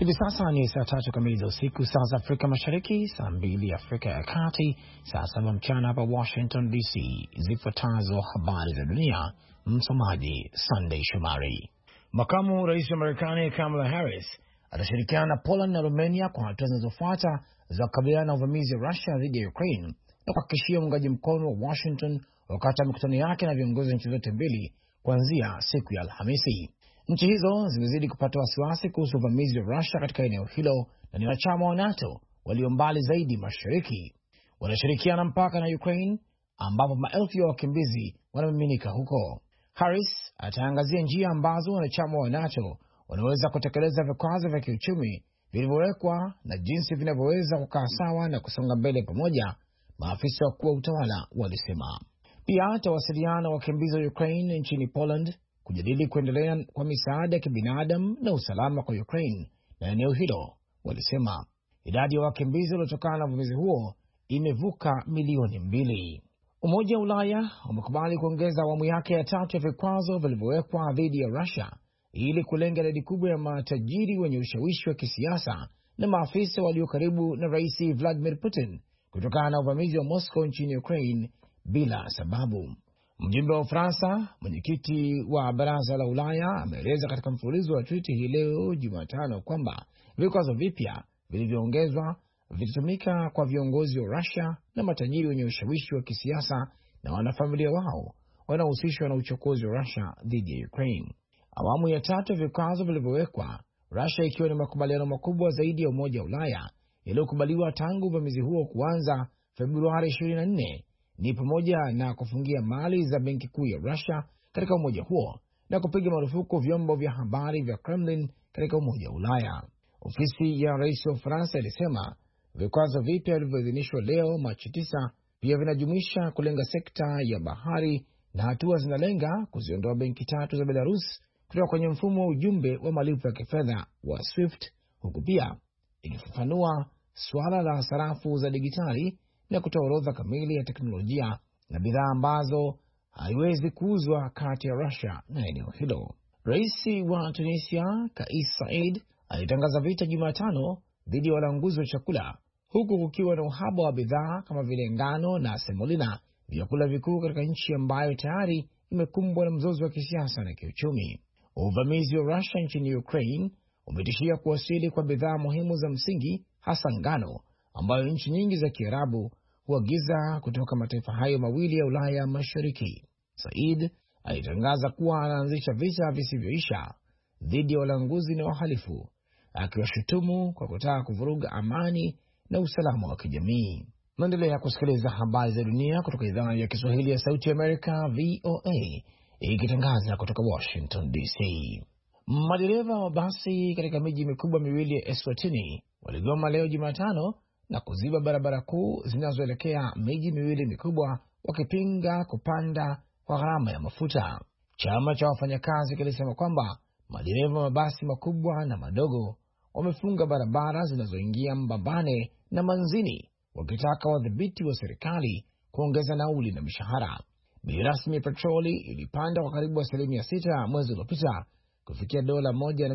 Hivi sasa ni saa 3 kamili za usiku, saa za Afrika Mashariki, saa 2 Afrika ya Kati, saa 7 mchana hapa Washington DC. Zifuatazo habari za dunia, msomaji Sunday Shomari. Makamu rais wa Marekani Kamala Harris atashirikiana na Poland na Romania kwa hatua zinazofuata za kukabiliana na uvamizi wa Russia dhidi ya Ukraine na kuhakikishia uungaji mkono wa Washington wakati wa mikutano yake na viongozi wa nchi zote mbili kuanzia siku ya Alhamisi. Nchi hizo zimezidi kupata wasiwasi kuhusu uvamizi wa Russia katika eneo hilo na ni wanachama wa NATO walio mbali zaidi mashariki. Wanashirikiana mpaka na Ukraine ambapo maelfu ya wakimbizi wanamiminika huko. Harris ataangazia njia ambazo wanachama wa NATO wanaweza kutekeleza vikwazo vya kiuchumi vilivyowekwa na jinsi vinavyoweza kukaa sawa na kusonga mbele pamoja, maafisa wakuu wa utawala walisema. Pia atawasiliana na wakimbizi wa Ukraine nchini Poland kujadili kuendelea kwa misaada ya kibinadamu na usalama kwa Ukraine na eneo hilo. Walisema idadi ya wakimbizi waliotokana na uvamizi huo imevuka milioni 2. Umoja wa Ulaya umekubali kuongeza awamu yake ya 3 ya vikwazo vilivyowekwa dhidi ya Russia ili kulenga idadi kubwa ya matajiri wenye ushawishi wa kisiasa na maafisa walio karibu na Rais Vladimir Putin kutokana na uvamizi wa Moscow nchini Ukraine bila sababu. Mjumbe wa Ufaransa, mwenyekiti wa Baraza la Ulaya, ameeleza katika mfululizo wa tweet hii leo Jumatano kwamba vikwazo vipya vilivyoongezwa vitatumika kwa viongozi wa Russia na matajiri wenye ushawishi wa kisiasa na wanafamilia wao wanaohusishwa na uchokozi wa Russia dhidi ya Ukraine. Awamu ya 3 ya vikwazo vilivyowekwa, Russia ikiwa ni makubaliano makubwa zaidi ya Umoja wa Ulaya yaliyokubaliwa tangu uvamizi huo kuanza Februari 24, ni pamoja na kufungia mali za benki kuu ya Russia katika umoja huo na kupiga marufuku vyombo vya habari vya Kremlin katika umoja wa Ulaya. Ofisi ya rais wa Ufaransa ilisema vikwazo vipya vilivyoidhinishwa leo Machi 9 pia vinajumuisha kulenga sekta ya bahari na hatua zinalenga kuziondoa benki 3 za Belarus kutoka kwenye mfumo wa ujumbe wa malipo ya kifedha wa SWIFT, huku pia ikifafanua suala la sarafu za digitali na kutoa orodha kamili ya teknolojia na bidhaa ambazo haiwezi kuuzwa kati ya Russia na eneo hilo. Rais wa Tunisia Kais Saied alitangaza vita Jumatano dhidi ya walanguzi wa chakula, huku kukiwa na uhaba wa bidhaa kama vile ngano na semolina, vyakula vikuu katika nchi ambayo tayari imekumbwa na mzozo wa kisiasa na kiuchumi. Uvamizi wa Russia nchini Ukraine umetishia kuwasili kwa bidhaa muhimu za msingi, hasa ngano ambayo nchi nyingi za Kiarabu huagiza kutoka mataifa hayo mawili ya Ulaya Mashariki. Said alitangaza kuwa anaanzisha vita visivyoisha dhidi ya walanguzi na wahalifu, akiwashutumu kwa kutaka kuvuruga amani na usalama wa kijamii. Naendelea kusikiliza habari za dunia kutoka idhaa ya Kiswahili ya Sauti ya Amerika, VOA, ikitangaza kutoka Washington DC. Madereva wa basi katika miji mikubwa miwili ya Eswatini waligoma leo Jumatano na kuziba barabara kuu zinazoelekea miji miwili mikubwa, wakipinga kupanda kwa gharama ya mafuta. Chama cha wafanyakazi kilisema kwamba madereva wa mabasi makubwa na madogo wamefunga barabara zinazoingia Mbabane na Manzini, wakitaka wadhibiti wa serikali kuongeza nauli na mishahara. Bei rasmi ya petroli ilipanda kwa karibu 6% mwezi uliopita kufikia dola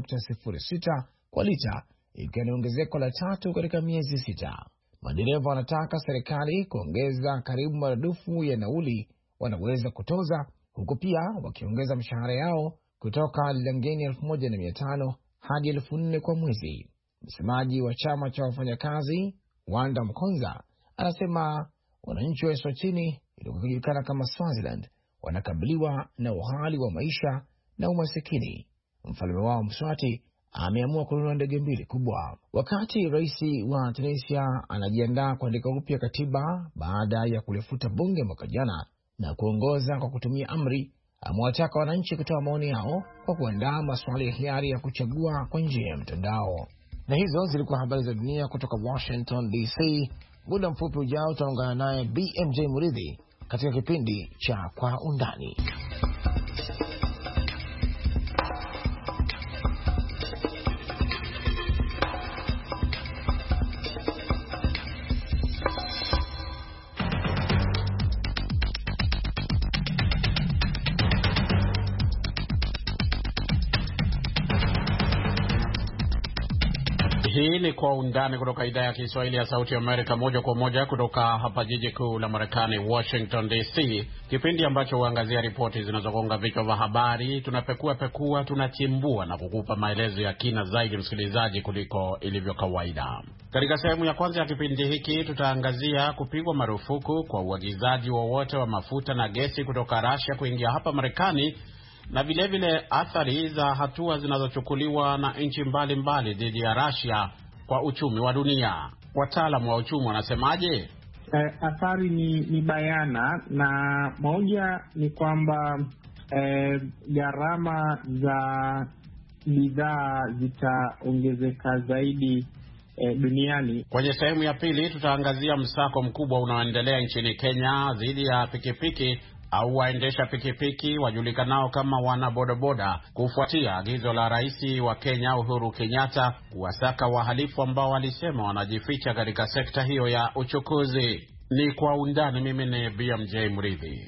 1.06 kwa lita, ikiwa ni ongezeko la 3 katika miezi 6. Madereva wanataka serikali kuongeza karibu maradufu ya nauli wanaweza kutoza, huku pia wakiongeza mishahara yao kutoka lilangeni 1,500 hadi 4,000 kwa mwezi. Msemaji wa chama cha wafanyakazi Wanda Mkonza anasema wananchi wa Eswatini, iliojulikana kama Swaziland, wanakabiliwa na uhali wa maisha na umasikini. Mfalme wao Mswati ameamua kununua ndege 2 kubwa. Wakati rais wa Tunisia anajiandaa kuandika upya katiba baada ya kulifuta bunge mwaka jana na kuongoza kwa kutumia amri, amewataka wananchi kutoa maoni yao kwa kuandaa maswali ya hiari ya kuchagua kwa njia ya mtandao. Na hizo zilikuwa habari za dunia kutoka Washington DC. Muda mfupi ujao tutaungana naye BMJ Muridhi katika kipindi cha Kwa Undani. ni Kwa Undani kutoka idhaa ya Kiswahili ya Sauti ya Amerika, moja kwa moja kutoka hapa jiji kuu la Marekani, Washington DC. Kipindi ambacho huangazia ripoti zinazogonga vichwa vya habari. Tunapekua, tunachimbua na kukupa maelezo ya kina zaidi, msikilizaji, kuliko ilivyo kawaida. Katika sehemu ya kwanza ya kipindi hiki tutaangazia kupigwa marufuku kwa uagizaji wowote wa mafuta na gesi kutoka Russia kuingia hapa Marekani, na vile athari za hatua zinazochukuliwa na nchi mbalimbali dhidi ya Russia kwa uchumi wa dunia. Wataalamu wa uchumi wanasemaje? Athari ni bayana, na moja ni kwamba gharama za bidhaa zitaongezeka zaidi duniani. Kwenye sehemu ya pili tutaangazia msako mkubwa unaoendelea nchini Kenya dhidi ya pikipiki au waendesha pikipiki wajulikanao kama wana bodaboda, kufuatia agizo la rais wa Kenya Uhuru Kenyatta kuwasaka wahalifu ambao walisema wanajificha katika sekta hiyo ya uchukuzi. Ni Kwa Undani. Mimi ni BMJ Mridhi.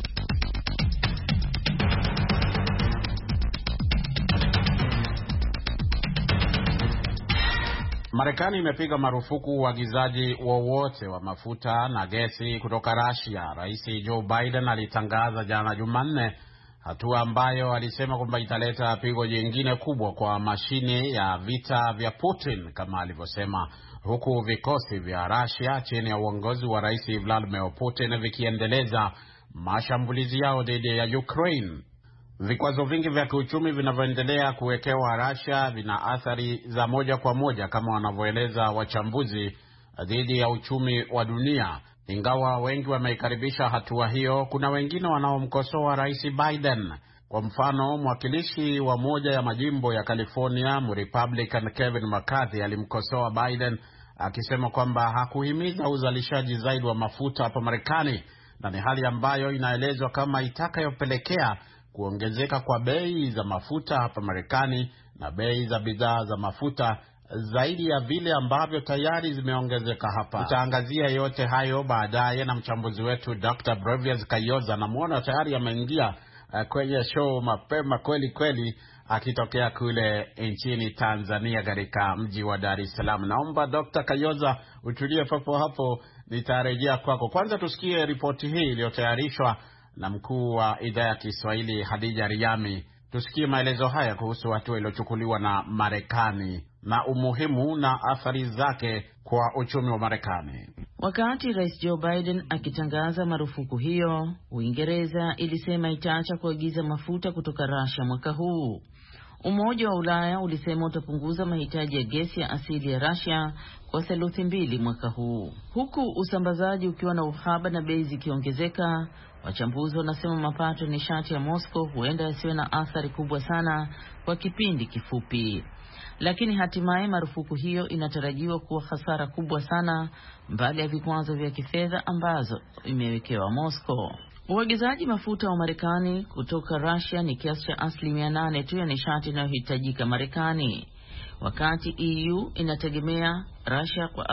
Marekani imepiga marufuku uagizaji wowote wa mafuta na gesi kutoka Russia. Rais Joe Biden alitangaza jana Jumanne, hatua ambayo alisema kwamba italeta pigo jingine kubwa kwa mashine ya vita vya Putin kama alivyosema, huku vikosi vya Russia chini ya uongozi wa Rais Vladimir Putin vikiendeleza mashambulizi yao dhidi ya Ukraine. Vikwazo vingi vya kiuchumi vinavyoendelea kuwekewa Russia vina athari za moja kwa moja, kama wanavyoeleza wachambuzi, dhidi ya uchumi wa dunia. Ingawa wengi wameikaribisha hatua hiyo, kuna wengine wanaomkosoa Rais Biden. Kwa mfano, mwakilishi wa moja ya majimbo ya California, Republican Kevin McCarthy, alimkosoa Biden akisema kwamba hakuhimiza uzalishaji zaidi wa mafuta hapa Marekani, na ni hali ambayo inaelezwa kama itakayopelekea kuongezeka kwa bei za mafuta hapa Marekani na bei za bidhaa za mafuta zaidi ya vile ambavyo tayari zimeongezeka hapa. Tutaangazia yote hayo baadaye na mchambuzi wetu Dr. Brevius Kayoza, na muona tayari ameingia kwenye show mapema kweli akitokea kule nchini Tanzania katika mji wa Dar es Salaam. Naomba Dr. Kayoza utulie papo hapo, nitarejea kwako. Kwanza tusikie ripoti hii iliyotayarishwa na mkuu wa idhaa ya Kiswahili Hadija Riami. Tusikie maelezo haya kuhusu hatua iliyochukuliwa na Marekani na umuhimu na athari zake kwa uchumi wa Marekani. Wakati Rais Joe Biden akitangaza marufuku hiyo, Uingereza ilisema itaacha kuagiza mafuta kutoka Russia mwaka huu. Umoja wa Ulaya ulisema utapunguza mahitaji ya gesi ya asili ya Russia kwa 2/3 mwaka huu. Huku usambazaji ukiwa na uhaba na bei zikiongezeka, wachambuzi wanasema mapato nishati ya Moscow huenda yasiwe na athari kubwa sana kwa kipindi kifupi. Lakini hatimaye marufuku hiyo inatarajiwa kuwa hasara kubwa sana, mbali ya vikwazo vya kifedha ambazo imewekewa Moscow. Uagizaji mafuta wa Marekani kutoka Russia ni kiasi cha 8% tu ya nishati inayohitajika Marekani, wakati EU inategemea Russia kwa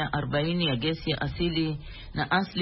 40% ya gesi ya asili na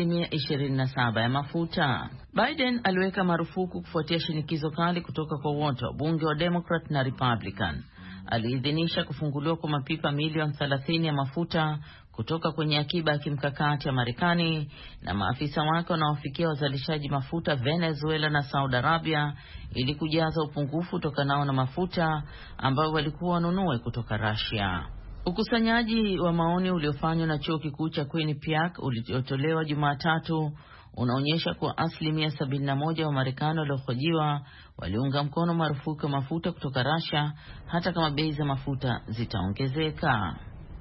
27% ya mafuta. Biden aliweka marufuku kufuatia shinikizo kali kutoka kwa wote, wabunge wa Democrat na Republican. Aliidhinisha kufunguliwa kwa mapipa milioni 30 ya mafuta kutoka kwenye akiba ya kimkakati ya Marekani, na maafisa wake wanaofikia wazalishaji mafuta Venezuela na Saudi Arabia ili kujaza upungufu utokanao na mafuta ambao walikuwa wanunue kutoka Russia. Ukusanyaji wa maoni uliofanywa na chuo kikuu cha Quinnipiac uliotolewa Jumatatu unaonyesha kuwa 71% wa Marekani waliohojiwa waliunga mkono marufuku ya mafuta kutoka Russia hata kama bei za mafuta zitaongezeka.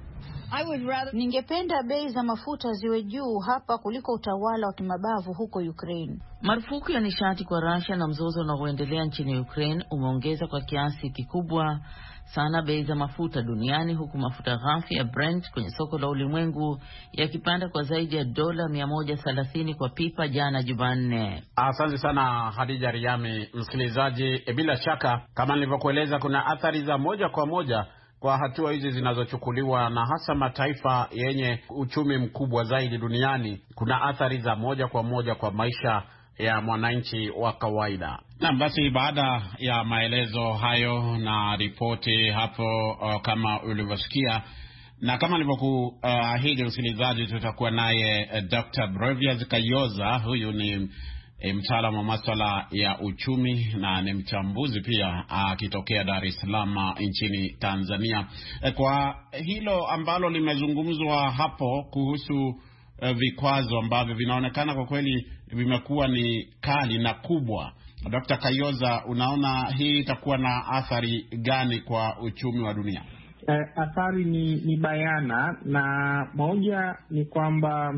Ningependa bei za mafuta ziwe juu hapa kuliko utawala wa kimabavu huko Ukraine. Marufuku ya nishati kwa Russia na mzozo unaoendelea nchini Ukraine umeongeza kwa kiasi kikubwa sana bei za mafuta duniani, huku mafuta ghafi ya Brent kwenye soko la ulimwengu yakipanda kwa zaidi ya $130 kwa pipa jana Jumanne. Asante sana Hadija Riami. Msikilizaji, bila shaka kama nilivyokueleza, kuna athari za moja kwa moja kwa hatua hizi zinazochukuliwa na hasa mataifa yenye uchumi mkubwa zaidi duniani. Kuna athari za moja kwa moja kwa maisha ya mwananchi wa kawaida. Na basi baada ya maelezo hayo na ripoti hapo, kama ulivyosikia, Na kama nilivyokuahidi msikilizaji, tutakuwa naye Dr. Brevias Kayoza. Huyu ni mtaalamu wa masuala ya uchumi na ni mchambuzi pia akitokea Dar es Salaam nchini Tanzania. Kwa hilo ambalo limezungumzwa hapo kuhusu vikwazo ambavyo vinaonekana kwa kweli vimekuwa ni kali na kubwa, Dr. Kayoza, unaona hii itakuwa na athari gani kwa uchumi wa dunia? Athari ni bayana, na moja ni kwamba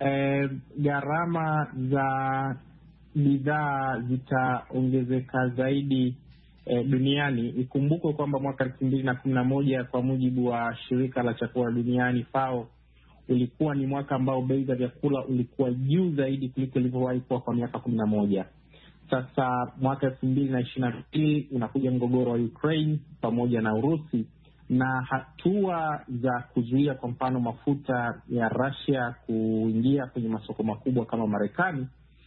gharama za bidhaa zitaongezeka zaidi duniani. Ikumbukwe kwamba mwaka 2011 kwa mujibu wa shirika la chakula duniani FAO, ulikuwa ni mwaka ambao bei za vyakula ulikuwa juu zaidi kuliko ilivyowahi kuwa kwa miaka 11. Sasa mwaka 2022 unakuja mgogoro wa Ukraine pamoja na Urusi, na hatua za kuzuia kwa mfano mafuta ya Russia kuingia kwenye masoko makubwa kama Marekani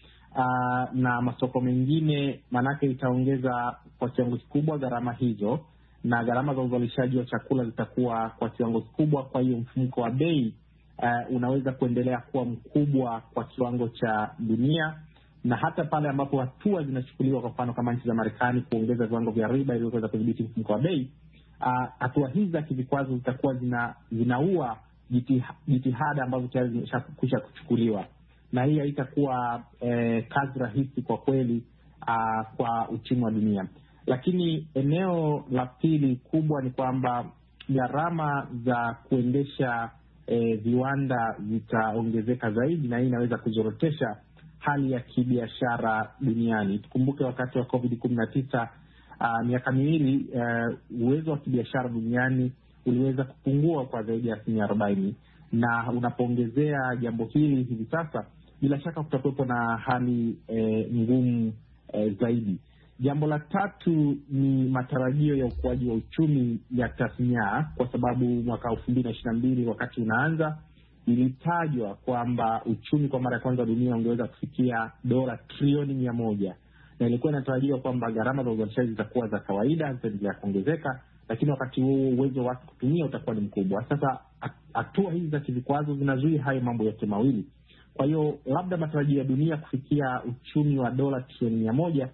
na masoko mengine, manake itaongeza kwa kiwango kikubwa gharama hizo, na gharama za uzalishaji wa chakula zitakuwa kwa kiwango kikubwa. Kwa hiyo mfumuko wa bei unaweza kuendelea kuwa mkubwa kwa kiwango cha dunia, na hata pale ambapo hatua zinachukuliwa kwa mfano kama nchi za Marekani kuongeza viwango vya riba ili kuweza kudhibiti mfumuko wa bei, hatua hizi za kivikwazo zitakuwa zinaua jitihada ambazo tayari zimeshakwisha kuchukuliwa, na hii haitakuwa kazi rahisi kwa kweli kwa uchumi wa dunia. Lakini eneo la pili kubwa ni kwamba gharama za kuendesha viwanda zitaongezeka zaidi, na hii inaweza kuzorotesha hali ya kibiashara duniani. Tukumbuke wakati wa COVID-19 miaka miwili uwezo wa kibiashara duniani uliweza kupungua kwa zaidi ya 40%, na unapoongezea jambo hili hivi sasa, bila shaka kutakuwepo na hali ngumu zaidi. Jambo la tatu ni matarajio ya ukuaji wa uchumi ya tasnia, kwa sababu mwaka 2022 wakati unaanza ilitajwa kwamba uchumi kwa mara ya kwanza dunia ungeweza kufikia dola trilioni 100, na ilikuwa inatarajiwa kwamba gharama za uzalishaji zitakuwa za kawaida, zitaendelea kuongezeka, lakini wakati huo uwezo wake kutumia utakuwa ni mkubwa. Sasa hatua hizi za kivikwazo zinazuia hayo mambo yote mawili. Kwa hiyo labda matarajio ya dunia kufikia uchumi wa dola trilioni 100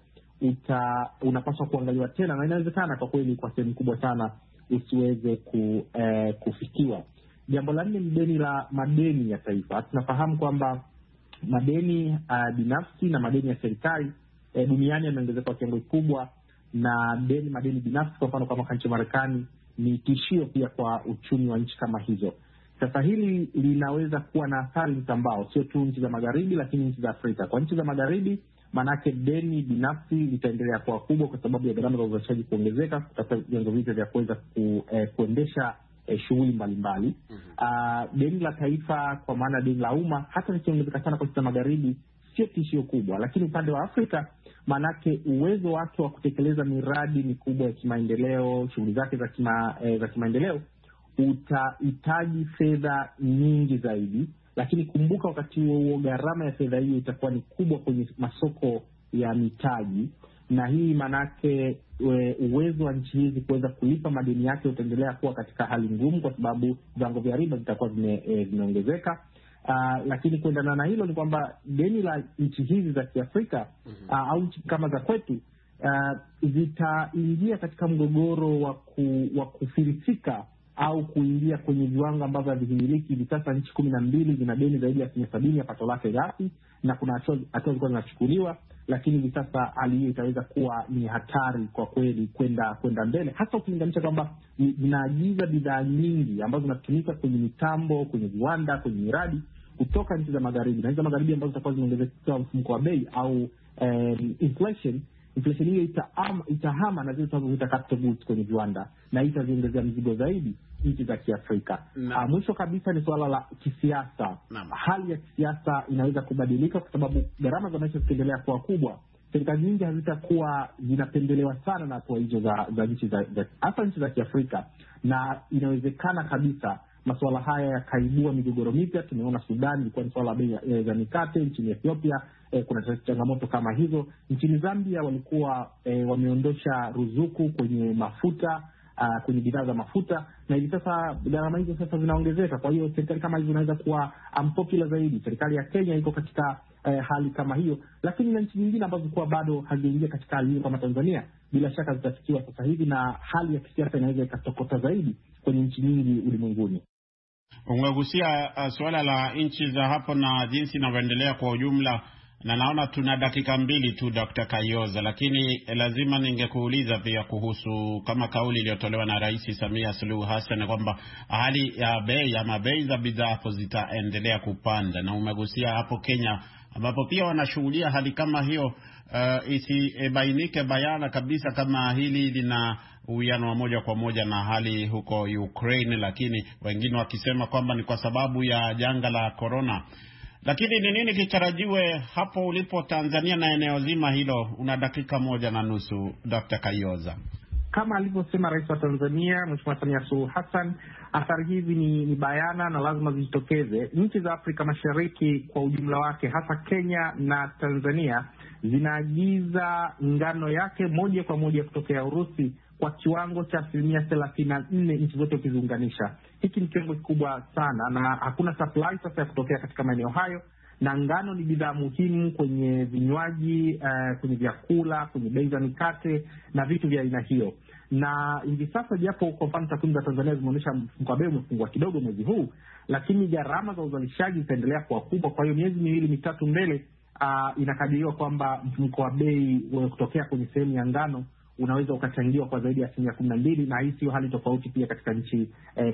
unapaswa kuangaliwa tena, na inawezekana kwa kweli kwa sehemu kubwa sana usiweze kufikiwa. Jambo la nne ni madeni ya taifa. Tunafahamu kwamba madeni binafsi na madeni ya serikali duniani yameongezeka kwa kiwango kikubwa, na madeni binafsi kwa mfano kama nchi ya Marekani ni tishio pia kwa uchumi wa nchi kama hizo. Sasa hili linaweza kuwa na athari mtambao, sio tu nchi za magharibi, lakini nchi za Afrika. Kwa nchi za magharibi, manake deni binafsi litaendelea kuwa kubwa kwa sababu ya gharama za uzalishaji kuongezeka, kutafuta vyanzo vipya vya kuweza kuendesha shughuli mbalimbali. Deni la taifa kwa maana deni la umma hata likiongezeka sana kwa nchi za magharibi sio tishio kubwa, lakini upande wa Afrika manake uwezo wake wa kutekeleza miradi mikubwa ya kimaendeleo, shughuli zake za kimaendeleo utahitaji fedha nyingi zaidi. Lakini kumbuka wakati huo gharama ya fedha hiyo itakuwa ni kubwa kwenye masoko ya mitaji, na hii manake uwezo wa nchi hizi kuweza kulipa madeni yake utaendelea kuwa katika hali ngumu, kwa sababu viwango vya riba vitakuwa vimeongezeka. Lakini kuendana na hilo ni kwamba deni la nchi hizi za Kiafrika au nchi kama za kwetu zitaingia katika mgogoro wa kufilisika au kuingia kwenye viwango ambavyo havihimiliki. Hivi sasa nchi 12 zina deni zaidi ya 70% ya pato lake ghafi, na kuna hatua zilikuwa zinachukuliwa, lakini hivi sasa hali hiyo itaweza kuwa ni hatari kwa kweli kwenda mbele, hasa ukilinganisha kwamba zinaagiza bidhaa nyingi ambazo zinatumika kwenye mitambo, kwenye viwanda, kwenye miradi kutoka nchi za magharibi, na hizo magharibi ambazo zitakuwa zimeongezeka mfumuko wa bei au inflation hiyo itahama na zile tunazoita capital goods kwenye viwanda, na hii itaziongezea mizigo zaidi nchi za Kiafrika. Mwisho kabisa ni suala la kisiasa. Hali ya kisiasa inaweza kubadilika kwa sababu gharama za maisha zikiendelea kuwa kubwa, serikali nyingi hazitakuwa zinapendelewa sana na hatua hizo za nchi hasa nchi za Kiafrika, na inawezekana kabisa masuala haya yakaibua migogoro mipya. Tumeona Sudan ilikuwa ni swala bei za mikate, nchini Ethiopia kuna changamoto kama hizo. Nchini Zambia walikuwa wameondosha ruzuku kwenye mafuta kwenye bidhaa za mafuta, na hivi sasa gharama hizo sasa zinaongezeka. Kwa hiyo serikali kama hizo inaweza kuwa unpopular zaidi. Serikali ya Kenya iko katika hali kama hiyo, lakini na nchi nyingine ambazo kuwa bado hazijaingia katika hali hiyo kama Tanzania bila shaka zitafikiwa sasa hivi, na hali ya kisiasa inaweza ikatokota zaidi kwenye nchi nyingi ulimwenguni. Umegusia suala la nchi za hapo na jinsi inavyoendelea kwa ujumla, na naona tuna dakika 2 tu Dr. Kayoza, lakini lazima ningekuuliza pia kuhusu kama kauli iliyotolewa na Rais Samia Suluhu Hassan kwamba hali ya bei za bidhaa hapo zitaendelea kupanda, na umegusia hapo Kenya ambapo pia wanashughulia hali kama hiyo. Isibainike bayana kabisa kama hili lina uwiano wa moja kwa moja na hali huko Ukraine, lakini wengine wakisema kwamba ni kwa sababu ya janga la corona. Lakini ni nini kitarajiwe hapo ulipo Tanzania na eneo zima hilo? Una dakika 1.5 Dr. Kayoza. Kama alivyosema Rais wa Tanzania Mheshimiwa Samia Suluhu Hassan, athari hizi ni bayana na lazima zijitokeze. Nchi za Afrika Mashariki kwa ujumla wake, hasa Kenya na Tanzania, zinaagiza ngano yake moja kwa moja kutokea Urusi kwa kiwango cha 34%, nchi zote ukiziunganisha. Hiki ni kiwango kikubwa sana, na hakuna supply sasa ya kutokea katika maeneo hayo, na ngano ni bidhaa muhimu kwenye vinywaji, kwenye vyakula, kwenye bei za mikate na vitu vya aina hiyo. Na hivi sasa, japo kwa mfano takwimu za Tanzania zimeonyesha mfumuko wa bei umepungua kidogo mwezi huu, lakini gharama za uzalishaji zitaendelea kuwa kubwa. Kwa hiyo miezi 2-3 mbele, inakadiriwa kwamba mfumuko wa bei kutokea kwenye sehemu ya ngano unaweza ukachangiwa kwa zaidi ya 12%, na hii sio hali tofauti pia katika nchi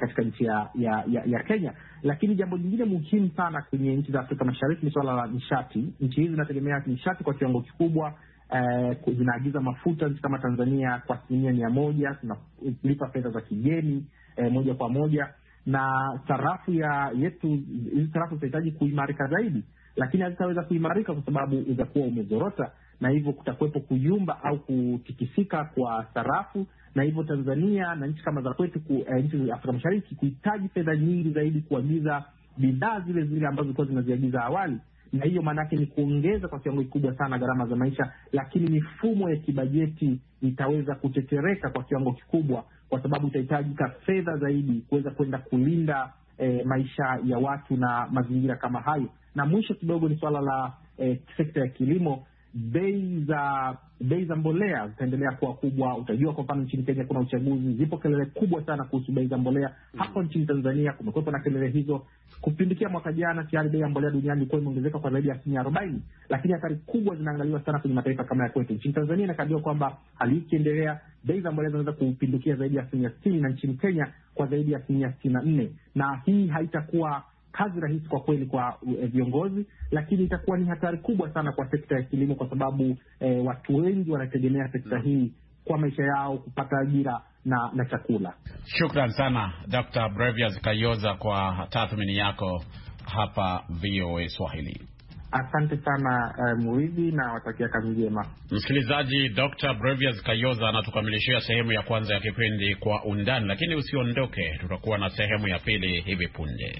ya Kenya. Lakini jambo jingine muhimu sana kwenye nchi za Afrika Mashariki ni swala la nishati. Nchi hizi zinategemea nishati kwa kiwango kikubwa. Zinaagiza mafuta, nchi kama Tanzania kwa 100% tunalipa fedha za kigeni moja kwa moja, na sarafu yetu, hizi sarafu zinahitaji kuimarika zaidi, lakini hazitaweza kuimarika kwa sababu utakuwa umezorota, na hivyo kutakuwepo kuyumba au kutikisika kwa sarafu, na hivyo Tanzania na nchi kama za kwetu, nchi za Afrika Mashariki, kuhitaji fedha nyingi zaidi kuagiza bidhaa zile ambazo zilikuwa zinaziagiza awali, na hiyo maana yake ni kuongeza kwa kiwango kikubwa sana gharama za maisha. Lakini mifumo ya kibajeti itaweza kutetereka kwa kiwango kikubwa, kwa sababu itahitajika fedha zaidi kuweza kwenda kulinda maisha ya watu na mazingira kama hayo. Na mwisho kidogo ni swala la sekta ya kilimo. Bei za mbolea zitaendelea kuwa kubwa. Utajua kwa mfano nchini Kenya kuna uchaguzi, zipo kelele kubwa sana kuhusu bei za mbolea. Hapo nchini Tanzania kumekuwa na kelele hizo. Kupindukia mwaka jana, tayari bei ya mbolea duniani ilikuwa imeongezeka kwa zaidi ya 40%, lakini athari kubwa zinaangaliwa sana kwenye mataifa kama ya kwetu. Nchini Tanzania inakadiriwa kwamba hali hii ikiendelea, bei za mbolea zinaweza kupindukia zaidi ya 60%, na nchini Kenya kwa zaidi ya 64%. Na hii haitakuwa kazi rahisi kwa kweli kwa viongozi, lakini itakuwa ni hatari kubwa sana kwa sekta ya kilimo, kwa sababu watu wengi wanategemea sekta hii kwa maisha yao, kupata ajira na chakula. Shukran sana Dr. Brevias Kayoza kwa tathmini yako hapa VOA Swahili. Asante sana Muridhi, na watakia kazi njema. Msikilizaji, Dr. Brevias Kayoza anatukamilishia sehemu ya kwanza ya kipindi Kwa Undani, lakini usiondoke, tutakuwa na sehemu ya pili hivi punde.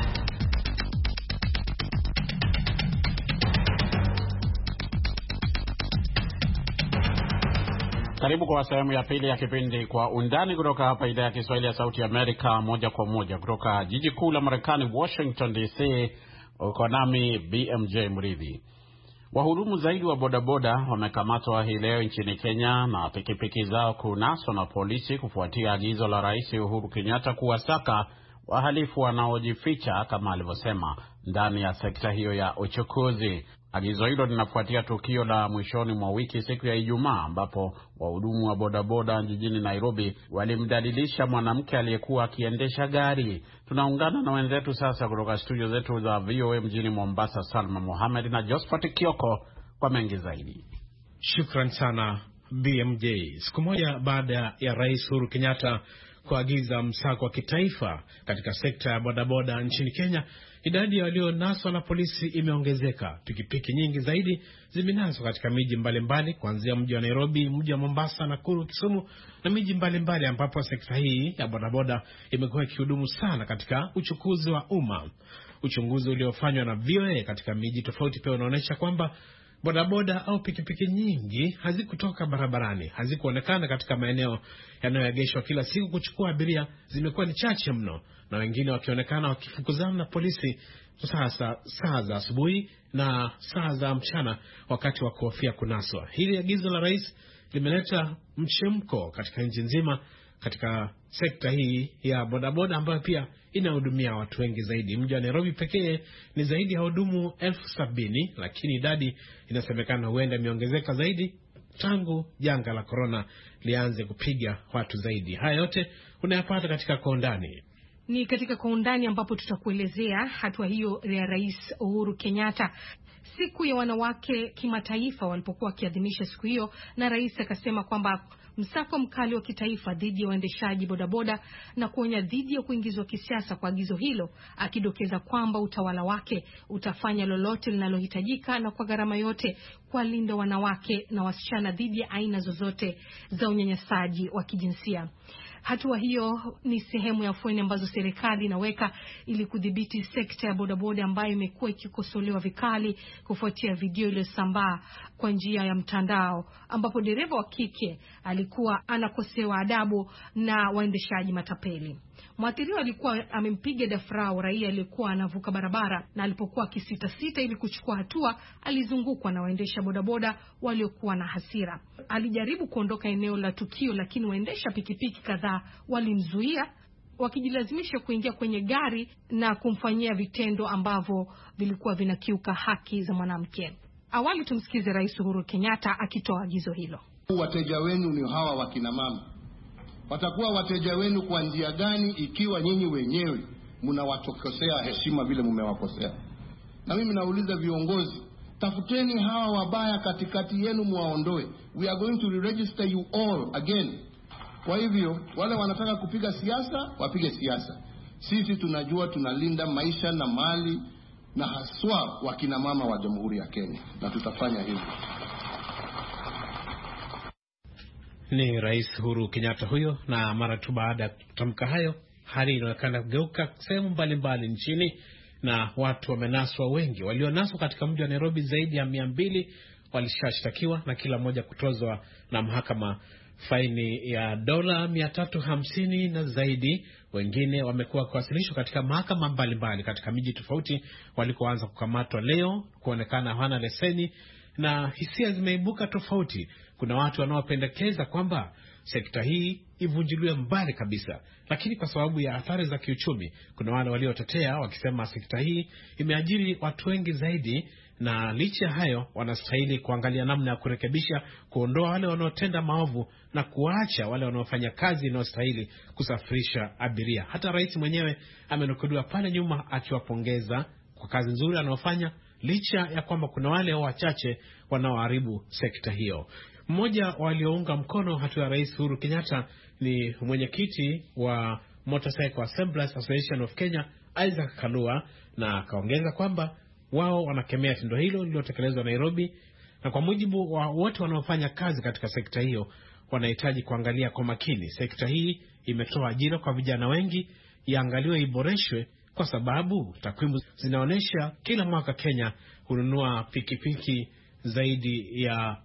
Karibu kwa sehemu ya pili ya kipindi Kwa Undani kutoka hapa idhaa ya Kiswahili ya Sauti ya Amerika, moja kwa moja kutoka jiji kuu la Marekani, Washington DC. Uko nami BMJ Mridhi. Wahudumu zaidi wa bodaboda wamekamatwa hii leo nchini Kenya na pikipiki zao kunaswa na polisi kufuatia agizo la Rais Uhuru Kenyatta kuwasaka wahalifu wanaojificha, kama alivyosema, ndani ya sekta hiyo ya uchukuzi. Agizo hilo linafuatia tukio la mwishoni mwa wiki siku ya Ijumaa, ambapo wahudumu wa bodaboda jijini Nairobi walimdalilisha mwanamke aliyekuwa akiendesha gari. Tunaungana na wenzetu sasa kutoka studio zetu za VOA mjini Mombasa, Salma Mohamed na Josephat Kioko kwa mengi zaidi. Shukran sana BMJ. Siku moja baada ya Rais Uhuru Kenyatta kuagiza msako wa kitaifa katika sekta ya bodaboda nchini Kenya, idadi ya walionaswa na polisi imeongezeka. Pikipiki nyingi zaidi zimenaswa katika miji mbalimbali, kuanzia mji wa Nairobi, mji wa Mombasa, Nakuru, Kisumu na miji mbalimbali, ambapo sekta hii ya bodaboda imekuwa ikihudumu sana katika uchukuzi wa umma. Uchunguzi uliofanywa na VOA katika miji tofauti pia unaonyesha kwamba bodaboda au pikipiki nyingi hazikutoka barabarani, hazikuonekana katika maeneo yanayoegeshwa kila siku kuchukua abiria. Zimekuwa ni chache mno, na wengine wakionekana wakifukuzana na polisi saa za asubuhi na saa za mchana wakati wa kuhofia kunaswa. Hili agizo la rais limeleta mchemko katika nchi nzima katika sekta hii ya bodaboda ambayo pia inahudumia watu wengi zaidi. Mji wa Nairobi pekee ni zaidi ya wahudumu 70,000, lakini idadi inasemekana huenda imeongezeka zaidi tangu janga la korona lianze kupiga watu zaidi. Haya yote unayapata katika Kwa Undani. Ni katika Kwa Undani ambapo tutakuelezea hatua hiyo ya Rais Uhuru Kenyatta. Siku ya wanawake kimataifa walipokuwa wakiadhimisha siku hiyo, na rais akasema kwamba msako mkali wa kitaifa dhidi ya waendeshaji bodaboda na kuonya dhidi ya kuingizwa kisiasa kwa agizo hilo, akidokeza kwamba utawala wake utafanya lolote linalohitajika na kwa gharama yote kuwalinda wanawake na wasichana dhidi ya aina zozote za unyanyasaji wa kijinsia. Hatua hiyo ni sehemu ya afueni ambazo serikali inaweka ili kudhibiti sekta ya bodaboda ambayo imekuwa ikikosolewa vikali kufuatia video iliyosambaa kwa njia ya mtandao ambapo dereva wa kike alikuwa anakosewa adabu na waendeshaji matapeli. Mwathiriwa alikuwa amempiga dafrau raia aliyekuwa anavuka barabara, na alipokuwa kisita ili kuchukua hatua, alizungukwa na waendesha bodaboda waliokuwa na hasira. Alijaribu kuondoka eneo la tukio, lakini waendesha pikipiki kadhaa walimzuia, wakijilazimisha kuingia kwenye gari na kumfanyia vitendo ambavyo vilikuwa vinakiuka haki za mwanamke. Awali tumsikize Rais Uhuru Kenyatta akitoa agizo hilo. Wateja wenu ni hawa wakina mama. Watakuwa wateja wenu kwa njia gani ikiwa nyinyi wenyewe mnawatokosea heshima vile mmewakosea? Na mimi nauliza viongozi, tafuteni hawa wabaya katikati yenu muwaondoe. We are going to re-register you all again. Kwa hivyo wale wanataka kupiga siasa, wapige siasa. Sisi tunajua tunalinda maisha na mali na haswa wakina mama wa Jamhuri ya Kenya, na tutafanya hivyo. Ni Rais Uhuru Kenyatta huyo, na mara tu baada ya kutamka hayo, hali inaonekana kugeuka sehemu mbalimbali nchini, na watu wamenaswa. Wengi walionaswa katika mji wa Nairobi zaidi ya 200 walishashtakiwa, na kila mmoja kutozwa na mahakama faini ya dola 350 na zaidi. Wengine wamekuwa kuwasilishwa katika mahakama mbalimbali katika miji tofauti walikoanza kukamatwa leo, kuonekana hawana leseni, na hisia zimeibuka tofauti. Kuna watu wanaopendekeza kwamba sekta hii ivunjiliwe mbali kabisa, lakini kwa sababu ya athari za kiuchumi, kuna wale waliotetea wakisema sekta hii imeajiri watu wengi zaidi, na licha hayo wanastahili kuangalia namna ya kurekebisha, kuondoa wale wanaotenda maovu na kuacha wale wanaofanya kazi inayostahili kusafirisha abiria. Hata rais mwenyewe amenukuliwa pale nyuma akiwapongeza kwa kazi nzuri anaofanya, licha ya kwamba kuna wale wachache wanaoharibu sekta hiyo. Mmoja waliounga mkono hatua ya Rais Uhuru Kenyatta ni mwenyekiti wa Motorcycle Assemblers Association of Kenya, Isaac Kalua, na akaongeza kwamba wao wanakemea tendo hilo lililotekelezwa Nairobi, na kwa mujibu wa wote wanaofanya kazi katika sekta hiyo wanahitaji kuangalia kwa makini. Sekta hii imetoa ajira kwa vijana wengi, iangaliwe, iboreshwe, kwa sababu takwimu zinaonyesha kila mwaka Kenya hununua pikipiki zaidi ya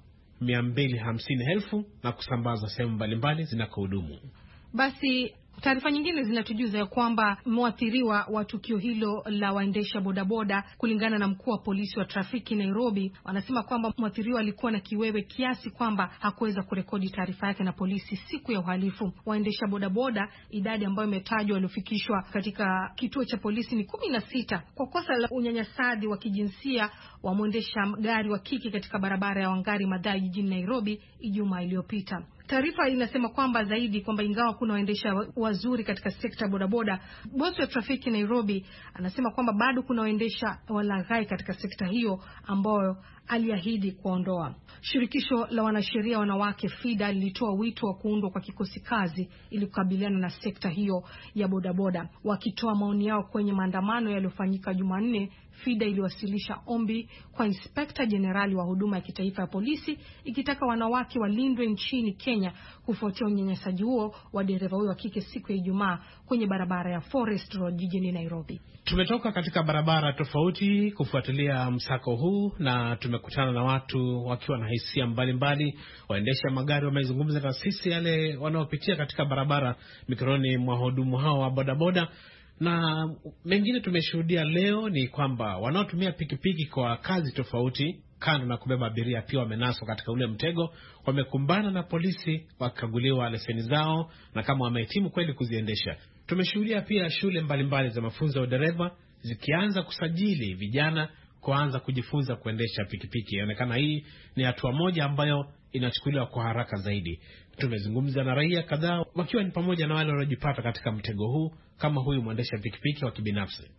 250,000 na kusambaza sehemu mbalimbali zinakohudumu. Basi taarifa nyingine zinatujuza ya kwamba mwathiriwa wa tukio hilo la waendesha bodaboda, kulingana na mkuu wa polisi wa trafiki Nairobi, wanasema kwamba mwathiriwa alikuwa na kiwewe kiasi kwamba hakuweza kurekodi taarifa yake na polisi siku ya uhalifu. Waendesha bodaboda, idadi ambayo imetajwa waliofikishwa katika kituo cha polisi ni 16 kwa kosa la unyanyasaji wa kijinsia wa mwendesha gari wa kike katika barabara ya Wangari Maathai jijini Nairobi Ijumaa iliyopita. Taarifa inasema kwamba zaidi kwamba ingawa kuna waendesha wazuri katika sekta bodaboda, bosi wa trafiki Nairobi anasema kwamba bado kuna waendesha walaghai katika sekta hiyo ambayo aliahidi kuondoa. Shirikisho la wanasheria wanawake FIDA lilitoa wito wa kuundwa kwa kikosi kazi ili kukabiliana na sekta hiyo ya bodaboda. Wakitoa maoni yao kwenye maandamano yaliyofanyika Jumanne, FIDA iliwasilisha ombi kwa Inspekta Jenerali wa huduma ya kitaifa ya polisi ikitaka wanawake walindwe nchini Kenya kufuatia unyanyasaji huo wa dereva huyo wa kike siku ya Ijumaa kwenye barabara ya Forest Road jijini Nairobi. Tumetoka katika barabara tofauti kufuatilia msako huu, na tumekutana na watu wakiwa na hisia mbalimbali. Waendesha magari wamezungumza na sisi, yale wanaopitia katika barabara mikononi mwa wahudumu hao wa bodaboda, na mengine tumeshuhudia leo ni kwamba wanaotumia pikipiki kwa kazi tofauti, kando na kubeba abiria, pia wamenaswa katika ule mtego. Wamekumbana na polisi, wakaguliwa leseni zao na kama wamehitimu kweli kuziendesha. Tumeshuhudia pia shule mbalimbali za mafunzo ya udereva zikianza kusajili vijana kuanza kujifunza kuendesha pikipiki. Inaonekana hii ni hatua moja ambayo inachukuliwa kwa haraka zaidi. Tumezungumza na raia kadhaa, wakiwa ni pamoja na wale waliojipata katika mtego huu, kama huyu mwendesha pikipiki wa kibinafsi.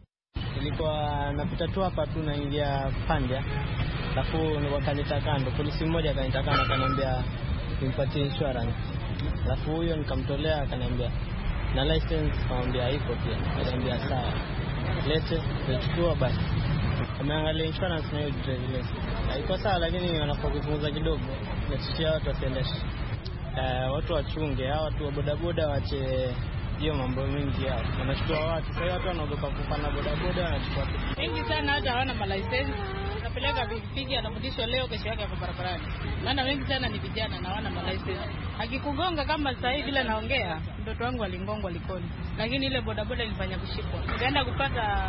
Nilikuwa napita tu hapa tu naingia Panja, alafu wakanita kando, polisi mmoja akanita kando akaniambia nimpatie insurance. Alafu huyo nikamtolea akaniambia na license, kaambia iko pia. Akaniambia sawa, lete nichukua basi. Ameangalia insurance na hiyo driver. Haiko sawa, lakini wanapokupunguza kidogo natishia watu wasiendeshe. Watu wachunge, hao watu wa bodaboda wache hiyo mambo mengi yao. Wanachukua watu, sasa watu wanaogopa kupanda bodaboda, wanachukua wengi sana, hata hawana malicense. Napeleka pikipiki anafundishwa leo, kesho yake kwa barabarani. Maana wengi sana ni vijana na hawana malicense. Akikugonga kama sasa hivi bila naongea, mtoto wangu alingongwa Likoni, lakini ile bodaboda ilifanya kushikwa. Nikaenda kupata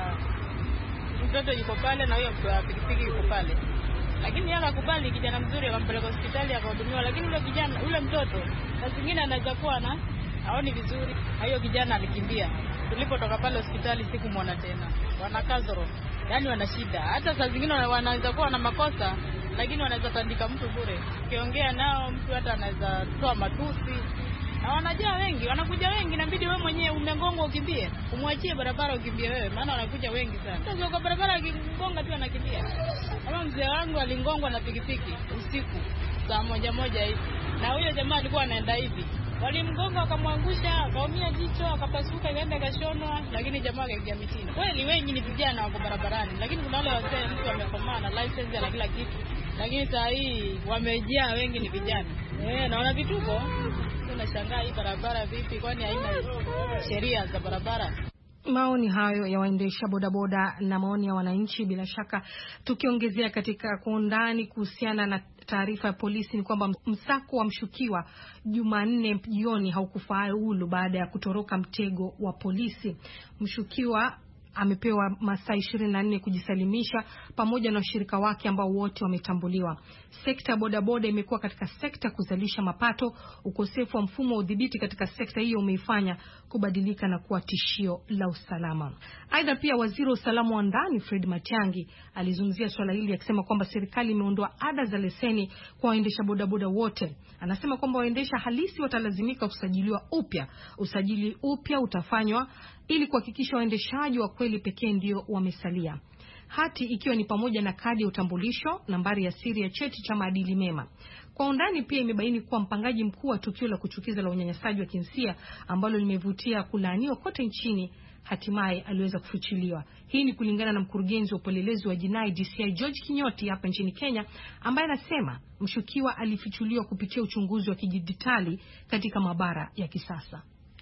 mtoto yuko pale na huyo pikipiki yuko pale. Lakini yeye akakubali, kijana mzuri, akampeleka hospitali akahudumiwa, lakini yule kijana, yule mtoto na zingine anaweza kuwa na haoni vizuri. Hiyo kijana alikimbia. Tulipotoka pale hospitali sikumwona tena. Wanakazoro. Yaani wana shida. Hata saa zingine wanaweza kuwa na makosa, lakini wanaweza tandika mtu bure. Ukiongea nao mtu hata anaweza toa matusi. Na wanajaa wengi, wanakuja wengi, inabidi wewe mwenyewe umegongwa ukimbie. Umwachie barabara ukimbie wewe, maana wanakuja wengi sana. Sasa kwa barabara akigonga tu anakimbia. Kama mzee wangu alingongwa na pikipiki usiku saa moja hivi. Na huyo jamaa alikuwa anaenda hivi. Walimgonga wakamwangusha, akaumia jicho, akapasuka, ikaenda kashonwa, lakini jamaa akaingia mitini. Kweli wengi ni vijana wako barabarani, lakini kuna wale wazee mtu amekomaa na license na kila kitu. Lakini saa hii wamejaa, wengi ni vijana. Na wana vituko. Tunashangaa hii barabara vipi, kwani haina sheria za barabara? Maoni hayo ya waendesha bodaboda na maoni ya wananchi. Bila shaka tukiongezea katika kwa undani kuhusiana na taarifa ya polisi ni kwamba msako wa mshukiwa Jumanne jioni haukufaulu baada ya kutoroka mtego wa polisi. Mshukiwa amepewa masaa 24 kujisalimisha pamoja na washirika wake ambao wote wametambuliwa. Sekta ya bodaboda imekuwa katika sekta kuzalisha mapato. Ukosefu wa mfumo wa udhibiti katika sekta hiyo umeifanya kubadilika na kuwa tishio la usalama. Aidha pia waziri wa usalama wa ndani Fred Matiang'i alizungumzia swala hili akisema kwamba serikali imeondoa ada za leseni kwa waendesha bodaboda wote. Anasema kwamba waendesha halisi watalazimika kusajiliwa upya. Usajili upya utafanywa ili kuhakikisha waendeshaji wa kweli pekee ndio wamesalia. Hati ikiwa ni pamoja na kadi ya utambulisho, nambari ya siri ya cheti cha maadili mema. Kwa undani pia imebaini kuwa mpangaji mkuu wa tukio la kuchukiza la unyanyasaji wa jinsia ambalo limevutia kulaaniwa kote nchini hatimaye aliweza kufichuliwa. Hii ni kulingana na mkurugenzi wa upelelezi wa jinai DCI George Kinyoti hapa nchini Kenya, ambaye anasema mshukiwa alifichuliwa kupitia uchunguzi wa kidijitali katika maabara ya kisasa.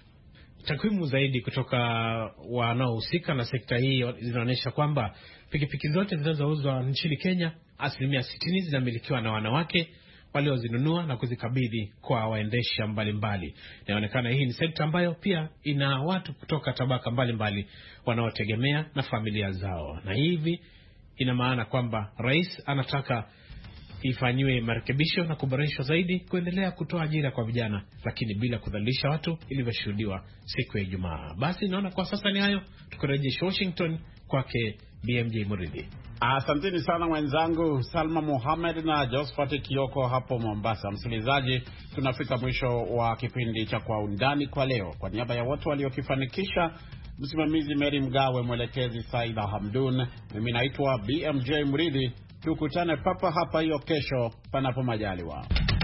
Takwimu zaidi kutoka wanaohusika na sekta hii zinaonyesha kwamba pikipiki zote zinazouzwa nchini Kenya 60% zinamilikiwa na wanawake waliozinunua na kuzikabidhi kwa waendesha mbalimbali. Inaonekana hii ni sekta ambayo pia ina watu kutoka tabaka mbalimbali wanaotegemea na familia zao. Na hivi ina maana kwamba rais anataka ifanyiwe marekebisho na kuboreshwa zaidi kuendelea kutoa ajira kwa vijana, lakini bila kudhalilisha watu ilivyoshuhudiwa siku ya Ijumaa. Basi naona kwa sasa ni hayo. Tukurejeshe Washington kwake BMJ Muridhi. Asanteni sana mwenzangu Salma Mohamed na Josephat Kioko hapo Mombasa. Msikilizaji, tunafika mwisho wa kipindi cha Kwa Undani kwa leo. Kwa niaba ya wote waliokifanikisha, msimamizi Mary Mgawe, mwelekezi Saida Hamdun, mimi naitwa BMJ Muridhi. Tukutane papa hapa hiyo kesho panapo majaliwa.